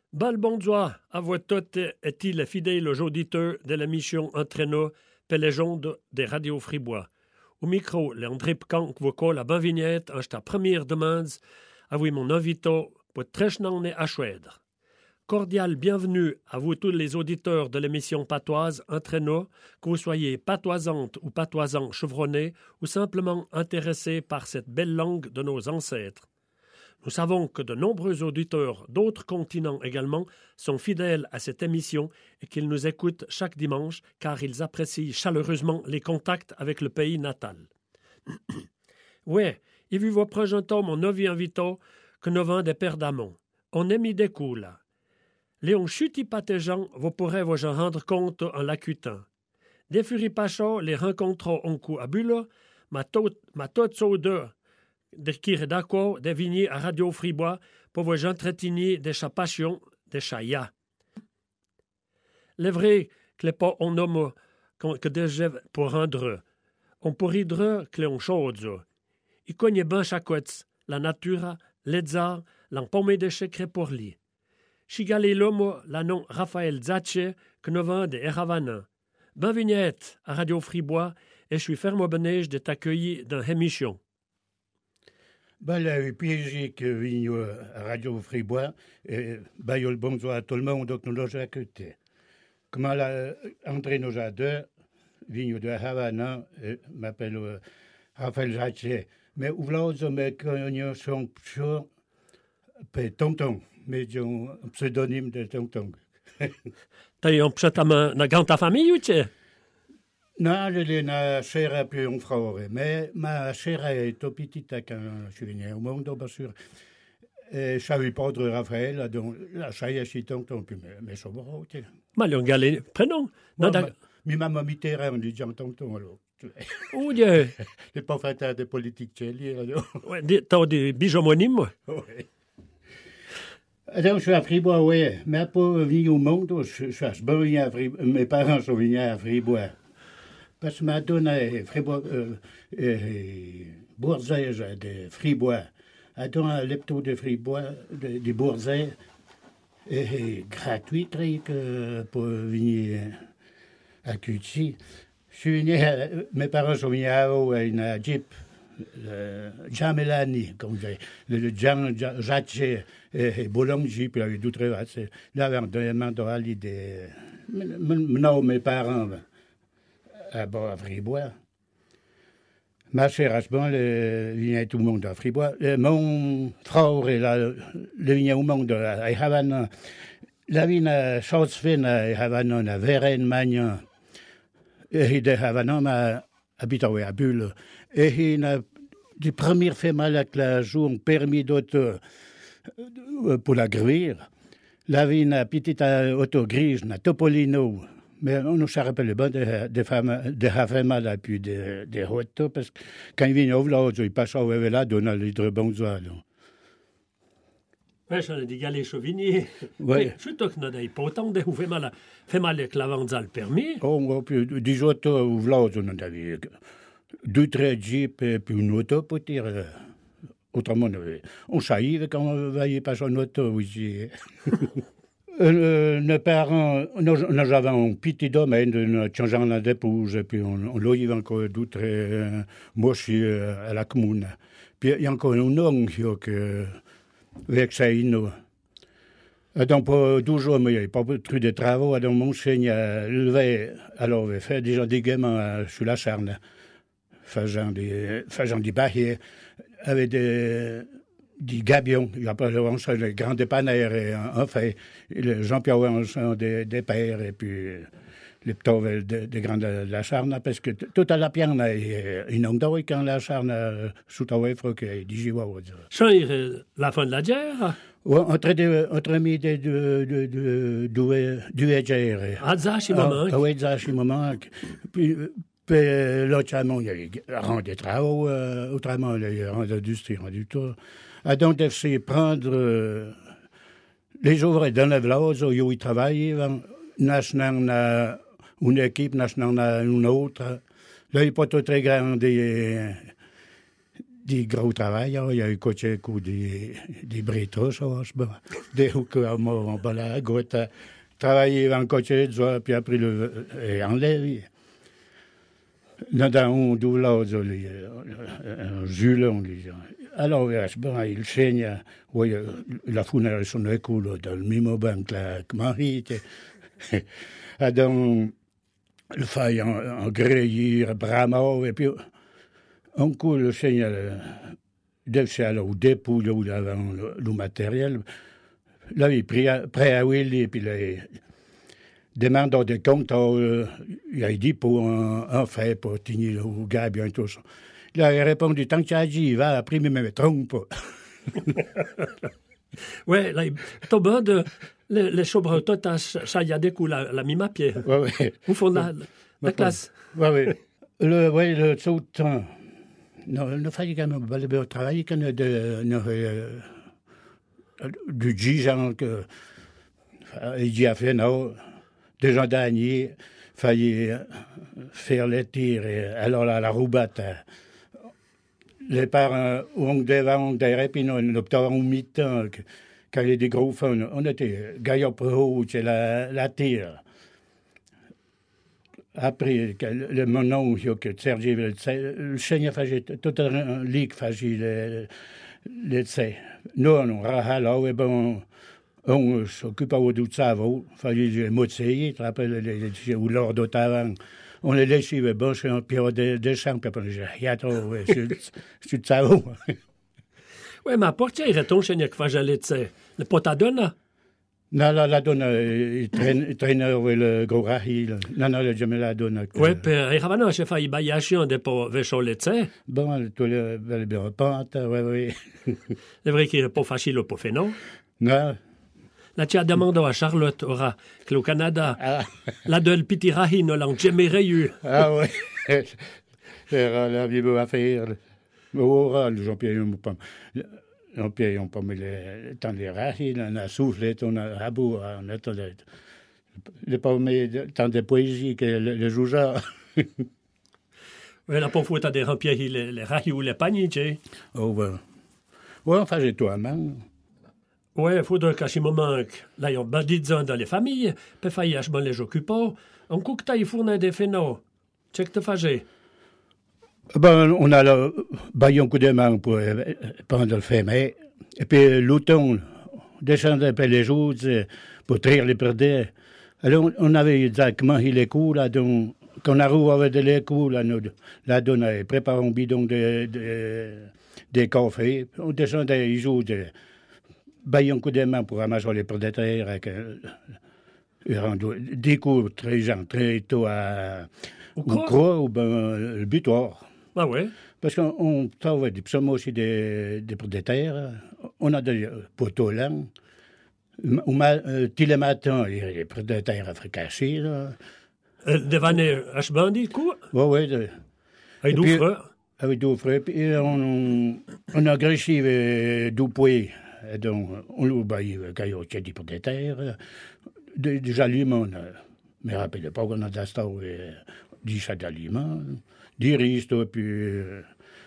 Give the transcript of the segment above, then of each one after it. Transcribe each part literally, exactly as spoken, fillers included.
Bal bonjour à vous toutes et les fidèles auditeurs de l'émission Entraîneur Péléjonde des radios Fribois. Au micro, André Pcan vous colle la bonne vignette en ta première demande à vous mon invité pour Trechnane à Chouèdre. Cordial bienvenue à vous tous les auditeurs de l'émission patoise Entraîneur, que vous soyez patoisante ou patoisant chevronné ou simplement intéressé par cette belle langue de nos ancêtres. Nous savons que de nombreux auditeurs d'autres continents également sont fidèles à cette émission et qu'ils nous écoutent chaque dimanche car ils apprécient chaleureusement les contacts avec le pays natal. Ouais, et vu vous présenter mon nouveau invité que nous venons des Pères d'Amont. On est mis des coups là. Léon chuti patégeant, vous pourrez vous en rendre compte en l'accutant. Des furies pacha les rencontrons en coup à bulle, ma toute ma toute saude de qui est d'accord de venir à Radio Fribois pour vous entretenir de sa passion de chaya. Le vrai que les pas on nomme que déjà pour rendre, on pourrait dire que l'on chose. Il connaît bien chaque la nature, les arts, l'empommé de secret pour lui. Chigale l'homme, la nom Raphaël Zatche, que nous vend de Eravana. Bienvenue à Radio Fribois et je suis ferme benège de t'accueillir dans l'émission. Ben là, le plaisir que vient à Radio Fribois, et ben, le bonjour à tout le monde, donc nous l'avons écouté. Comme André nous a deux, vient de Havana, m'appelle euh, Raphaël Zatche. Mais où là, me connaissons sur Tonton, mais j'ai un pseudonyme de Tonton. T'as un pseudonyme dans ta famille ou tu? Non, je l'ai na chère plus un frère, mais ma chère est tout petite quand je suis venu au monde, bien sûr. Je savais pas de Raphaël, donc la chaille est tonton, puis mais ça va, ok. Mais on galère, prénom. Mais ma maman Mitterrand, on dit tonton, alors. Oh Dieu. Je n'ai pas fait de politique chez lui, alors. Ouais, t'as des bijoux homonymes? Oui. Donc, je suis à Fribois, oui, mais pour venir au monde, je suis à Fribois, mes parents sont venus à Fribois. Parce que ma donné Fribois, euh, euh, Bourzais de Fribois, a donné l'hebdo de Fribois, de, de Bourzais, et gratuit que pour venir à Cutsy. Je suis venu, à, mes parents sont venus à une Jeep, le Jamelani, comme je dis, le Jean Jatche et Boulogne Jeep, il y avait d'autres races. Là, on demande à l'idée, non, mes parents, à bord à Fribois. Ma chère Asbon, le vient tout le monde à Fribois. Mon frère, le vient au monde à Havana. La vie à Chausfin à Havana, à Veren, Magnan. Et de Havana, m'a habité à Bulle. Et il a du premier fait mal avec la joue, permis d'auto pour la gravir. La vie à petite auto grise, à Topolino. Mais on ne se rappelle pas des de femmes, de fait mal et puis des de routes, parce que quand il vient au village, il passe au là, donne les deux bons oies. Oui, j'en ai dit galé chauvigny. Oui. Je suis que nous n'avons pas autant de fait mal, fait mal avec la vente le permis. Oh, puis des autos au village, on avait deux, trois jeeps et puis une auto pour tirer. Autrement, on savait quand on voyait passer une auto ici. Euh, nos parents, nous, nous avons un petit domaine, nous changeons la dépouille, et puis on, on loue encore d'autres euh, moches euh, à la commune. Puis il y a encore un homme qui a avec ça, nous. Donc, pour douze jours, mais il n'y a pas trop de travaux, donc mon chien a levé, alors il fait déjà des gaiements sur la charne, faisant des, faisant des barrières, avec des. Du gabion, il y a pas le grand dépanneur et en fait, Jean-Pierre Wanson des, des pères et puis les petits des de grandes de la charne, parce que tout à la pierre, il y a un quand la charne sous ta wefre qui est dix jours. C'est la fin de la guerre? Oui, entre deux, entre mis de, de, de, de, de, du Edger. Ah, ça, il me manque. Ah, oui, ça, il me manque. Puis, puis l'autre, il y a eu des travaux, autrement, il y a eu l'industrie, du tout. Ah, donc, il faut prendre euh, les ouvriers dans le village où ils travaillent, national une équipe, national une autre. Là, il n'y a pas tout très grand des, des gros travailleurs. Il y a eu coaché ou des, des brétos, ça, bon. Des ou que on va la goutte. Travailler en coaché, puis après le et en lève. Dans un d'où là, un Jules, on dit. Alors, bon, il saigne, oui, la fournaise son école dans le même banque là, comment il était. Dans le faille en, en grille, bramard, et puis un coup, le saigne, c'est alors au dépôt, là où il avait le, le matériel. Là, il est prêt à Willy, et puis là, il demande des comptes, euh, il a dit pour un, un fait, pour tenir le gars bientôt. Ça. Là, il a répondu, tant que tu as dit, il va, après, il me trompe pas. Oui, là, t'as besoin de les, les chauves, toi, t'as ça y a des coups, la, la mime à pied. Oui, oui. Au fond de la, la classe. Oui, oui. Le, oui, le tout temps. Non, il ne fallait quand même pas le travail, qu'on a de, euh, du dix que, il a fait, non, des gens d'Agnier, fallait faire les tirs, et alors là, la roubette, les parents, on devait, on devait, puis on optait en mi-temps, quand il y a des gros fun, on était gaillard pro, c'est la, la tire. Après, le, le mon oncle, que Sergi, le Seigneur faisait tout un lit faisait le, le tsé. Nous, on a là, et bon, on s'occupait de ça, il fallait les mousser, tu rappelles, ou l'ordre d'autavant. On les laissait, bon, c'est un pierre de, de sang, puis on disait, il y a trop, c'est de ça. Oui, mais à portière, il ton Seigneur qui faisait le tsé. Le potadona. Non, la, la donne, il traîne avec le gros rahil. Non, non, jamais la donne. Oui, puis il y avait un chef de baillation de pour vécho le tsé. Bon, tout le bien pente, oui, oui. C'est vrai qu'il n'est pas facile pour faire, non? Non. Là, tu as demandé à Charlotte, aura, que le Canada, ah. La de le petit rahil, ne l'a jamais eu. Ah oui. C'est la vie à faire. Oh, Jean-Pierre, Jean-Pierre, on peut me le temps des rahil, on a soufflé, on a rabou, on a tout. Le pas me tant de poésie que le joueur. Oui, la pauvre fois, t'as des Jean-Pierre, les rahil ou les paniers, tu sais. Oh, ben. Oui, enfin, j'ai toi, man. Oui, il faudrait qu'à ce moment, là, ils ont bandit dans les familles, puis failli acheter les occupants. On coupe taille fournaise des phénomènes. Tu sais que tu fais. Ben, on a le baillon coup de main pour pendant le fémé. Et puis, l'automne, descendait après les jours pour traire les perdés. Alors, on avait exactement les coups, là, donc, quand on arrive de les coups, là, nous, là, on a préparé un bidon de, de, de café. On descendait les jours de baillon coup de main pour ramasser les prédateurs avec euh, des coups très gens, très tôt à au croix ou ben le butoir. Ah ouais. Parce qu'on trouve des psaumes aussi des, des prédateurs. On a des poteaux là. Ou mal, euh, tous les matins, il y a des prédateurs africains. Là. Euh, devant les H-bandits, quoi? Oui, oui. De... Avec deux frères. Avec deux frères. Puis on, on a grêché deux poids. Donc, on l'a baillé quand il y a des prédateurs. Des, des aliments. Je ne me rappelle pas qu'on a des stars, des chats d'aliments, des risques, puis. Euh,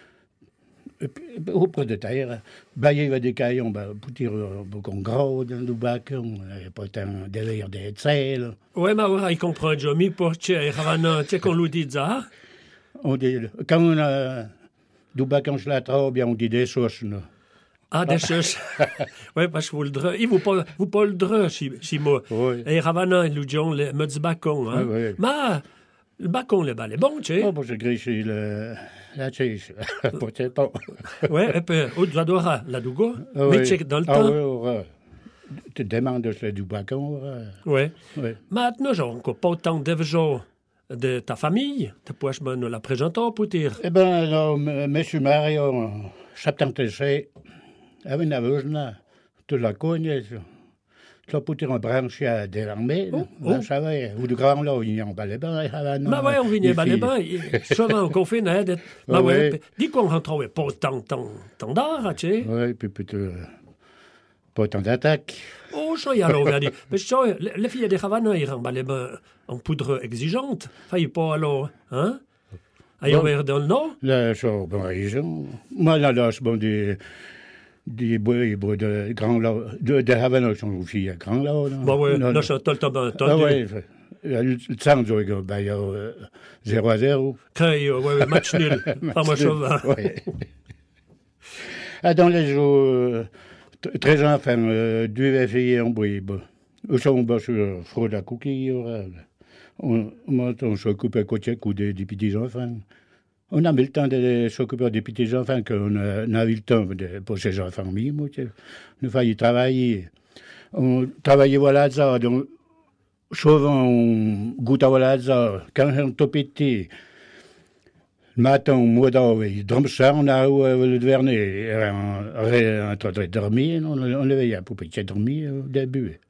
au prédateur, baillé avec des caillons, pour tirer beaucoup gros dans le bac, on n'avait pas tant délire des sel. Oui, mais il comprend, Jomi, pour tu sais qu'on lui dit ça. On dit, quand on a du bac en chlatra, bien on dit des sauces, non? Ah, des choses. Oui, parce que vous le dreux. Il vous pas, vous pas le dreux, si, si moi. Oui. Et Ravana, ils nous disent, le, me du bacon, hein. Oui, oui. Mais, le bacon, le bal est bon, tu sais. Oh, bon, j'ai gréché le, la cheese. Peut-être pas. Oui, et puis, au Zadora, la Douga. Ah, mais oui. check dans le ah, temps. Oui, oui, tu demandes le du bacon. Oui. Oui. Maintenant, j'ai encore pas autant de gens de ta famille. Tu peux me la présenter pour dire. Eh bien, alors, M. Mario, soixante-seize, avait une aveugna, tu la connais, tu as poussé un branche à de l'armée, oh, là, oh. Ça va, ou de grand là, il y a un balai-bain, il y a Mais oui, on vient balai-bain, souvent on fait une aide. Mais oui, dis qu'on ne trouvait pas tant, tant, tant d'art, tu sais. Oui, puis plutôt, pas tant d'attaques. Oh, ça y a alors, regardez. Mais ça, les filles des Havana, ils ont balai-bain en poudre exigeante. Failli pas alors, hein? Ailleurs dans le nord? Là, je suis en bonne région. Moi, là, là, je suis bon des... des bois, des bois de Grand Lac. De, de Havana, je suis aussi à Grand Lac. Bah oui, là, je suis tout le temps entendu. Ah oui, le temps, je ben, il y a zéro à zéro. Quand il y a, oui, match nul. Pas moi, chauvin. Oui. Ah, dans les jours, euh, très enfants, euh, deux filles en bois, au son bas sur fraude à coquille, on, on, on s'occupe à côté des, des petits enfants. On a mis le temps de s'occuper des petits enfants, qu'on a, on a eu le temps de, pour ces enfants. On a failli travailler. On travaillait voilà ça, donc, souvent on goûte à voilà ça. Quand on est tout petit, le matin, au mois d'avril, ça, on a eu le vernet, on en train de dormir, on, on le veillait pour petit dormir au début.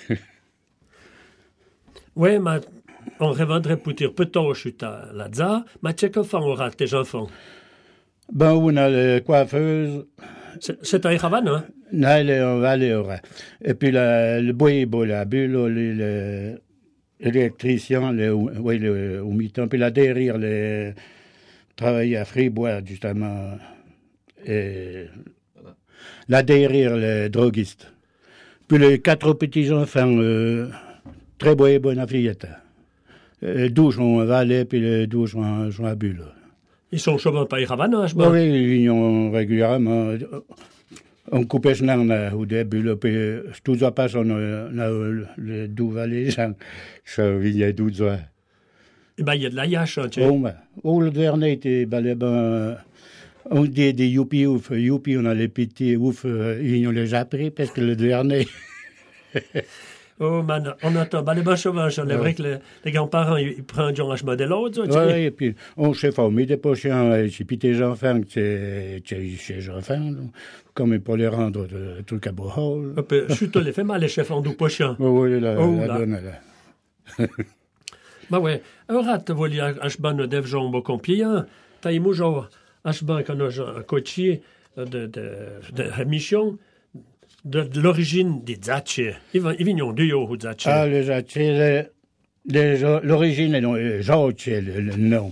Oui, mais on revendrait pour dire peut-être je suis à la za, mais qu'est-ce qu'on fait on rate tes enfants? Ben, on a la coiffeuse. C'est à Havana, hein? Non, elle est en Valais. Et puis la, le bois, la bulle, l'électricien, le, oui, le, au mi-temps. Puis là, derrière, le travailler à Fribois, justement. Et là, derrière, le droguiste. Puis les quatre petits-enfants, euh, très beaux et bonnes affillettes. Les douze sont en Valais, puis les douze sont, sont à Bulle. Ils sont souvent pas à Havana, je pense. Oui, ils viennent régulièrement. On coupait ce nom au début, là, puis tout ça passe, on a, on a les douze Valaisans, ça vient douze ans. Eh bien, il y a de la yâche, hein, tu sais. Oh, ben, oh, le vernet était, ben, ben, on dit des youpi ouf, youpi, on a les petits ouf, ils ont les appris, parce que le vernet. Oh, man, on attend. Ben, les bons sauvages, c'est ouais. Vrai que les, les grands-parents, ils, ils prennent un chemin de l'autre. Oui, et puis, on s'est formé des pochons, et puis tes enfants, c'est chez enfants, comme pour les rendre de trucs à bohol. Je suis tout les fait mal, les chefs en doux pochons. Oh, oui, la, oh, la là. Donne, là. Ben, ouais, un rat, voilà, à chemin de dev jambes au compier, t'as eu moujo, à chemin, quand on a un coachier de, de, de, de mission, de, de l'origine des Zatché. Ils viennent d'où, les Zatché? Ah, les Zatché, l'origine est le Zatché, le nom.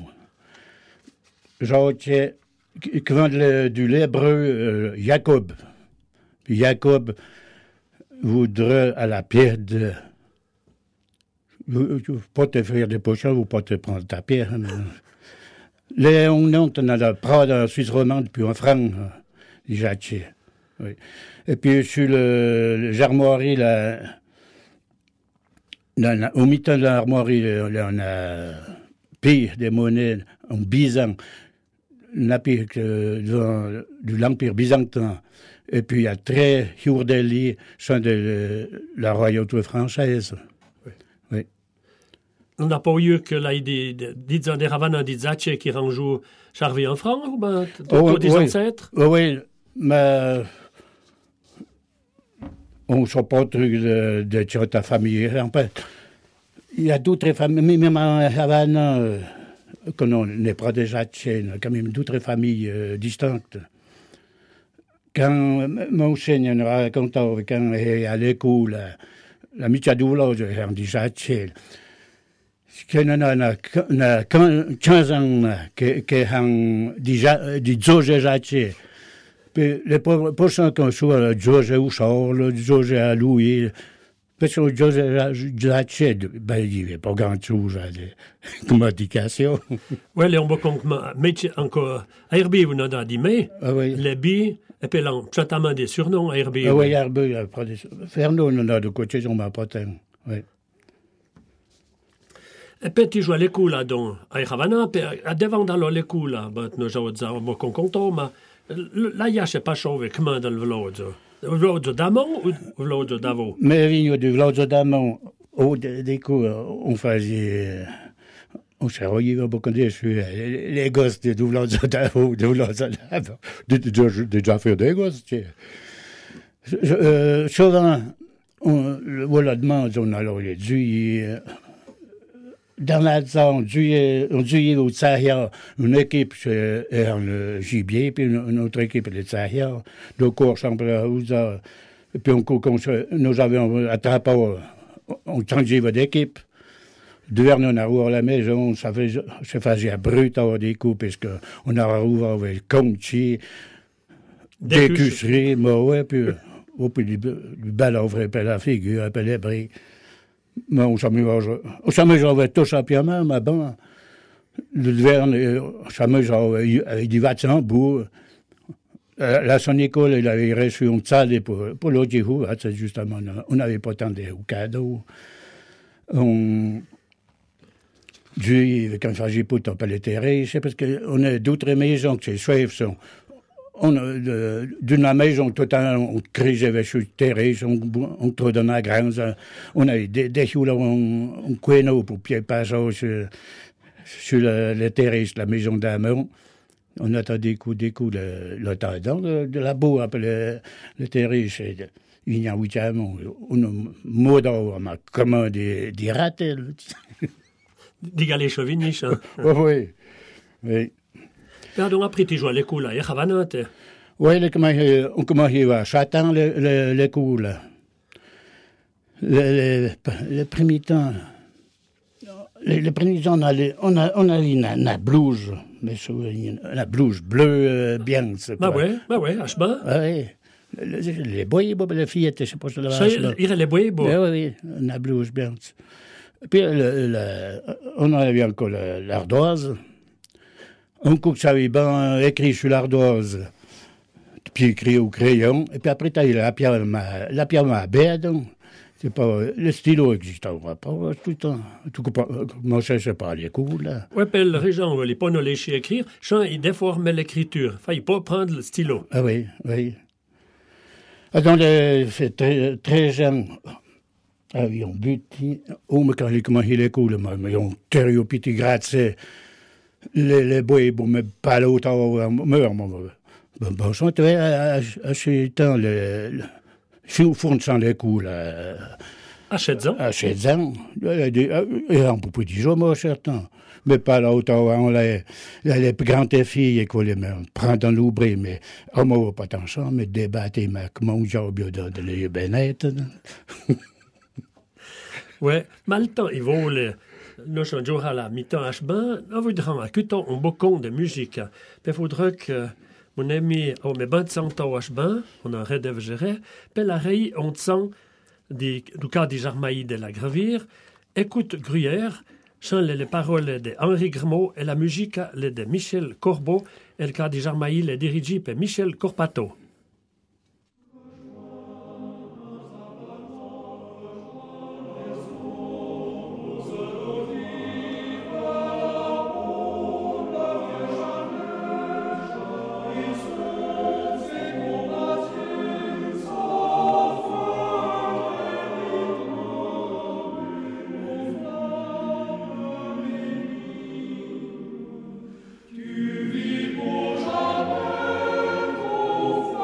Zatché, qui vient de l'hébreu euh, Jacob. Jacob voudrait à la pierre de... Vous ne pas te faire des pochons, vous pas te prendre ta pierre. Les on a la Prade en Suisse romande, puis en France, les Zatché. Oui. Et puis sur le, le armoiries, là, là, au mi-temps de l'armoirie, là, on a pire des monnaies en byzan, on a pire que de, de l'Empire byzantin. Et puis il y a très Hurdeli, sont de la royauté française. Oui. Oui. On n'a pas eu que là, des des Ravanans, des Zatché qui rangent Charvet en France, ou ben, oh, des oui. ancêtres? Oh, oui, mais on ne sait pas truc de, de, de ta famille. En fait, il y a d'autres familles, même en Havana, euh, qu'on n'est pas déjà de quand même d'autres familles euh, distinctes. Quand mon enseignant nous racontait quand il est à l'école, la Michadoula, on dit Zatché. On a quinze ans qu'on dit Zoge Zatché. Puis les prochains qu'on soit le Georges Houchard, le Georges à Louis, parce que le Georges Zatché, ben, il n'y avait pas grand-chose à communication. Oui, les on va métier encore. A R B, vous n'en avez dit, mais les billes, et puis là, certainement des surnoms à R B. Ah oui, R B, après des Fernand, on a de côté, on m'a pas tant. Oui. Et puis, tu joues à l'école, là, donc, à Havana, puis à devant dans l'école, là, ben, nous avons dit, on va qu'on compte, mais. Là, il n'y a pas chauvé. Comment dans le village? Le village d'Amont ou le village d'Avo? Mais il y a du village d'Amont. Au début, on faisait. On s'est revu beaucoup de les gosses du village d'Avo, du village d'Avo. Déjà fait des gosses, tu sais. Souvent, voilà, demande, on a les juillet. Dans la zone, on juillet au Sahia, une équipe est en le gibier, puis une autre équipe est le Sahia. Deux cours semblent à Ouza. Puis on, nous avions attrapé, on changeait d'équipe. Duverne, on a ouvert la maison, ça faisait, ça faisait brut à des coups, parce qu'on a ouvert avec le conchi, des cuisseries, mais ouais, puis, oh, puis du, du bal à ouvrir, puis la figure, puis les bris. Mais on s'amusait, on s'amusait tous à pied, mais bon, le Duverne, on s'amusait avec du vaccin en bout. À son école, il avait reçu une salle pour, pour l'autre jour, justement, on n'avait pas tant de cadeaux. On, Dieu, quand il faisait pas, on peut les terrer, c'est parce qu'on a d'autres maisons que ces chefs sont. On a, d'une maison, tout le temps, on crisait avec le terrain, on, on trouve dans la grande, on a des, des jours là, on, on couinait pour pied passer sur, sur le, le terrain, la maison d'Amont. On attend des coups, des coups, le, le temps de, de la boue, après le, le terrain, c'est, il y a huit ans, on a mot d'or, on a commandé des ratés. Des galets chauviniches, hein? Oui, oui. Oui. Pardon, après, tu joues à l'école, là, il y a Ravanante. Oui, on commence à Châtain, l'école. Le, le, le premier temps, le, le premier temps, on a, on a, on a une, une blouse, mais une blouse bleue, euh, bien. Bah oui, bah oui, à chemin. Oui. Les bois, les filles, je sais pas si c'est ça. Il y a les bois, oui, oui, une blouse bien. Puis, le, le, on avait encore l'ardoise. Un coup que ça avait bien écrit sur l'ardoise, puis écrit au crayon. Et puis après, tu as eu la pierre la pierre à bête. C'est pas, le stylo existe pas tout le temps. Tout cas, moi, je ne sais pas les coups, là. Oui, puis les gens, les pas nous laisser écrire. Chant, ils déformaient l'écriture. Il ne fallait pas prendre le stylo. Ah oui, oui. Ah, donc, c'est très, très jeune. Ah, ils ont buté. Oh, mais quand ils ont commencé les coups, ils ont terré au petit gratte, les, les bois, bon, mais pas l'autre, mais bon, sont très achetant, le, fournissant les coups, là. Achetant? Achetant. Et on peut pas dire, moi, certain. Mais pas l'autre, on les, les grandes filles, qu'on les prend dans l'oubli, mais on ne va pas tant ça, mais débattre, mais comment j'ai oublié de les bénêtre. Oui, mais le temps, il vaut le. Nous sommes toujours à la mi-temps à Chemin. On voudra écouter un beau con de musique. Il faudra que mon ami, on met vingt ans à Chemin, on a redève gérer. Puis la rei, on sent du cas des Jarmaïs de la Gravire. Écoute Gruyère, chante les paroles de Henri Grimaud et la musique de Michel Corbeau. Et le cas des Jarmaïs est dirigé par Michel Corpato. Tu vis pour jamais.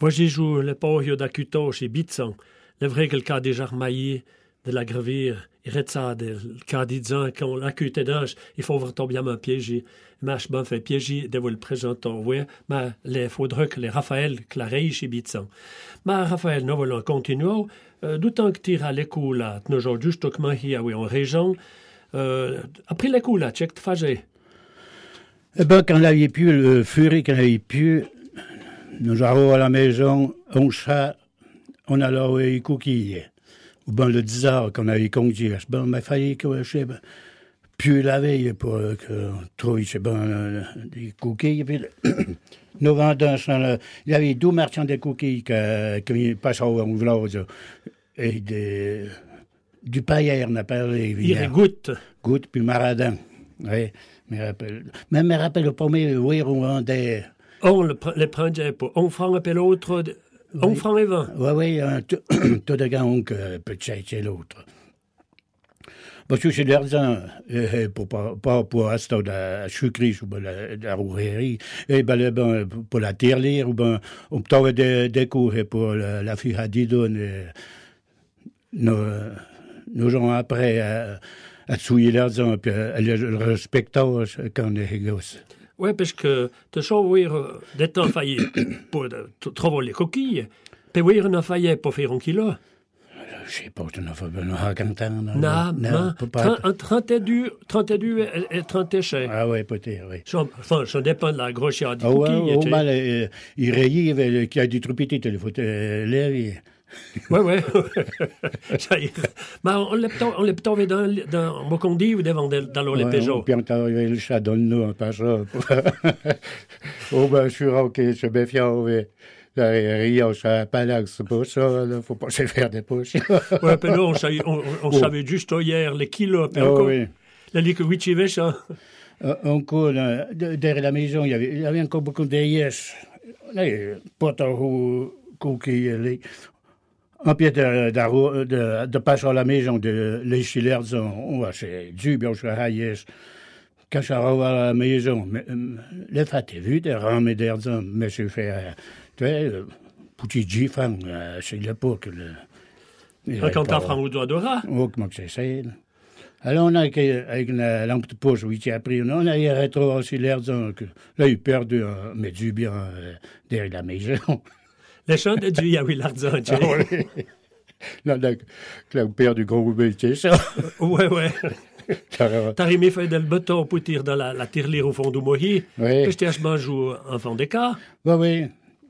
Moi, j'ai joué le porio d'Acuto chez Bitson. Le vrai que le cas déjà remaillé de la gravir, il reste ça, le cas disant qu'on l'accutait d'âge, il faut retomber à un piégé. Mais je m'en fais piéger de vous le présenter, oui, mais il faudrait que les Raphaël clareillent chez Bitson. Mais Raphaël, nous voulons continuer, euh, d'autant que tu à l'école, là, nous jouons juste comme hier, oui, en région. Euh, après l'école, là, tu as fait. Eh ben, quand on avait pu, le furie, quand on avait pu, nous arrivons à la maison, on chat, on allait les coquilles. Ou ben le dix heures qu'on avait conduit. Ben, il fallait que je sais, puis la veille pour que trouve, je sais ben, des coquilles. Puis, nous vendons, il y avait deux marchands de coquilles qui, qui passaient au village. Et des, du paillère, on a parlé. Il y a goutte. Goutte, puis maradin. Oui, me rappelle. Même me rappelle le premier, oui, on vendait. On le, le prenait pour un franc et l'autre, un oui. franc et vingt. Oui, oui, un tout de gants que peut-être c'est l'autre. Parce que c'est l'argent, euh, pour, pas, pas pour acheter de la sucrerie ou de la, de la rougerie, et ben, ben, pour la tirelire, ou ben, on peut avoir des, des cours pour la, la fille à Didon, nos, nos gens après, à, à souiller l'argent, puis à le respecter quand on est gosse. Oui, parce que tu sais, oui, des temps failli pour trouver les coquilles, puis oui, on a failli pour faire un kilo. Je sais pas, tu n'as pas besoin de quarante ans. Non, non, trente-deux et trente cher. Ah oui, peut-être, oui. Enfin, ça dépend de la grosseur des ah, coquilles. Ouais, au mal, euh, il rayait, qui a du trop petit, il faut l'air. Oui, oui. Mais on l'a peut-être dans, dans Mocondi ou devant dans le Peugeot. Puis on t'a arrivé le chat dans le nez, pas ça. Oh, ben, je suis roqué, je suis bien fier, oui. Rien, ça pas là, c'est pas ça, il faut pas se faire des poches. Oui, puis là, on, savait, on, on oh. savait juste hier les kilos. Puis oh, encore, oui. La lique huit ça. Euh, encore, là, derrière la maison, il y avait, il y avait encore beaucoup de yes. Pas trop coquilles. En pied de, de, de, de passer à la maison, de lécher l'air, on va c'est du bien, je suis yes. Quand je arrive à la maison, le fait est vu, de ramer d'air, mais je fais. Tu sais, petit gifang, c'est l'époque. Quand t'as franc au doigt de rat. Oh, comment que c'est ça. Alors, on a, avec une lampe de poche, oui, tu as pris, on a rétro aussi l'air, là, il perdu, mais du bien derrière la maison. Les chants de Dieu, il y a eu l'argent, tu sais. Là, là, là, père du gros métier, ça. Ouais, ouais. T'as remis fait de le bâton pour tirer dans la, la tirelire au fond du mohi. Oui. Puis je mange en fond des cas. Oui, oui.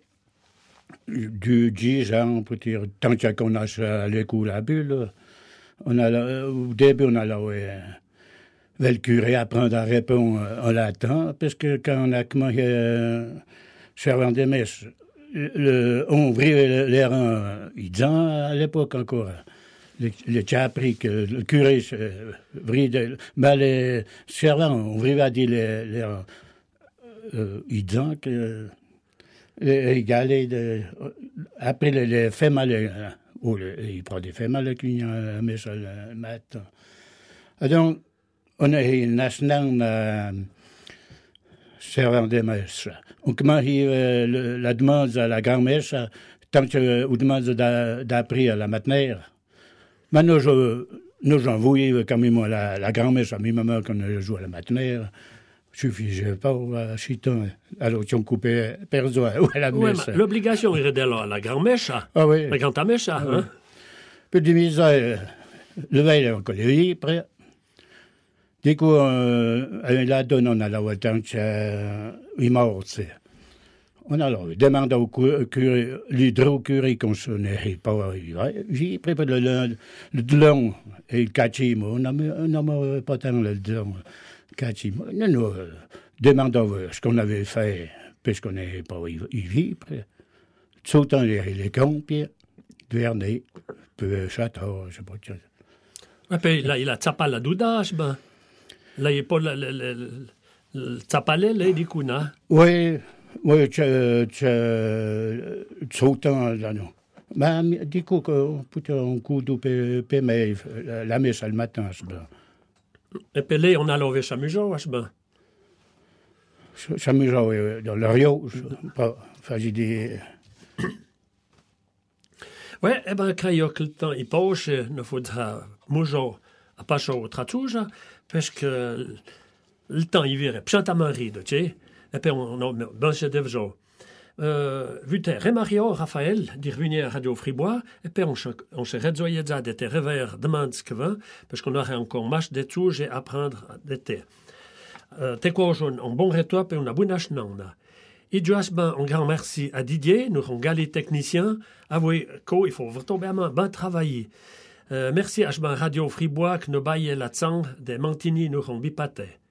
Du dix ans, pour dire, tant qu'on a à l'école à bulle, on a, au début, on a là, ouais, le curé apprendre à répondre en latin, parce que quand on a commencé euh, servant des messes, le, on ouvrait les rangs, ils disaient à l'époque encore. Le tu as appris que le curé ouvrait des. Mais les servants, on ouvrait à dire les, les rangs. Euh, ils disaient que. Les galets de. Après les, les femmes, les, oh, les, ils prennent des femmes à la cuisine, à la messe le matin. Donc, on a une nationale euh, servant des messes. On commence euh, la demande à la grand-messe, tant qu'on demande d'après à la maternelle. Maintenant, je, nous, j'en voyais quand même la, la grand-messe à mes mamans quand on joue à la maternelle. Suffisait pas à Chiton. Alors, tu ont coupé perso à la messe. Ouais, l'obligation irait d'aller à la grand-messe, ah, oui. La grand-messe, ah, hein? Puis, du misère, le veille, on collait après. Du coup, euh, la donne, on a la voiture, il mort, tu sais. On a alors demandé au curé, l'hydro-curé qu'on se n'est pas. J'ai préparé le, le delon et le cachimo. On n'a pas tant le delon. Cachimo. Nous nous demandons ce qu'on avait fait, puisqu'on n'est pas y vivre. Sautant les, les comptes, puis Vernet, puis Château, je sais pas quoi. Ouais, puis là, il a tapé la doudage, ben. Là, il n'y a pas le, le, le, le tapalé, là, du coup, non? Oui. Oui, tu sautant là, non. Mais du coup, un coup de paix, la messe le matin, c'est bien. Et puis là, on a levé Chamujo, c'est bien. Chamujo, dans le Rio, j'ai des. Ouais, eh ben, quand il y a que le temps, il passe, il faudra moujo à pas chaud tratouja, parce que le temps, il virait. Puis, t'as marre, tu sais. Et puis, on a ben chef d'œuvre. Euh, vu que Mario Raphaël d'y revenir à Radio Fribois, et puis on, on se réjoyait de tes revers demain ce que va, parce qu'on aurait encore marche des touches et apprendre d'été. Euh, T'es quoi, un bon retour, et on a bon achenanda. Et du ben, un grand merci à Didier, nous avons galé technicien, avoué qu'il faut vraiment bien travailler. Euh, merci à Radio Fribois que nous baillons la sang des Mantini nous avons bipaté.